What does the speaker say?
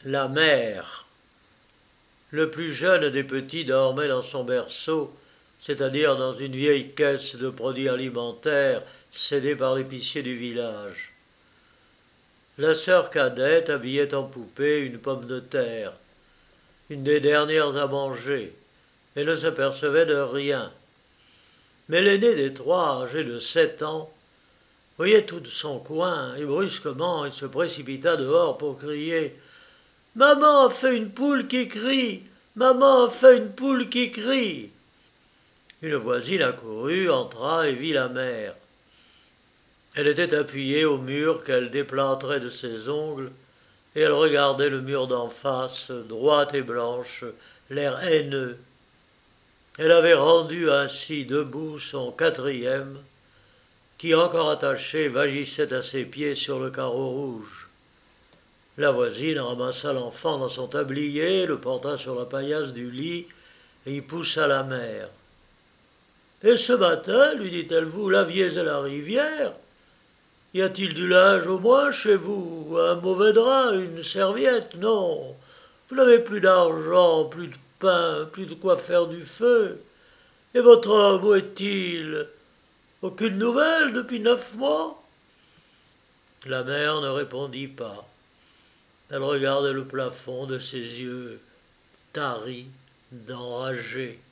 La mère. Le plus jeune des petits dormait dans son berceau, c'est-à-dire dans une vieille caisse de produits alimentaires cédée par l'épicier du village. La sœur cadette habillait en poupée une pomme de terre, une des dernières à manger, et ne s'apercevait de rien. Mais l'aîné des trois, âgé de 7 ans, voyait tout de son coin, et brusquement il se précipita dehors pour crier Maman a fait une poule qui crie. Maman a fait une poule qui crie. Une voisine accourut, entra et vit la mère. Elle était appuyée au mur qu'elle déplâtrait de ses ongles, et elle regardait le mur d'en face, droite et blanche, l'air haineux. Elle avait rendu ainsi debout son quatrième, qui, encore attaché, vagissait à ses pieds sur le carreau rouge. La voisine ramassa l'enfant dans son tablier, le porta sur la paillasse du lit et y poussa la mère. Et ce matin, lui dit-elle, vous laviez à la rivière. Y a-t-il du linge au moins chez vous? Un mauvais drap, une serviette? Non. Vous n'avez plus d'argent, plus de pain, plus de quoi faire du feu. Et votre homme, où est-il? Aucune nouvelle depuis 9 mois? La mère ne répondit pas. Elle regardait le plafond de ses yeux taris, d'enragés.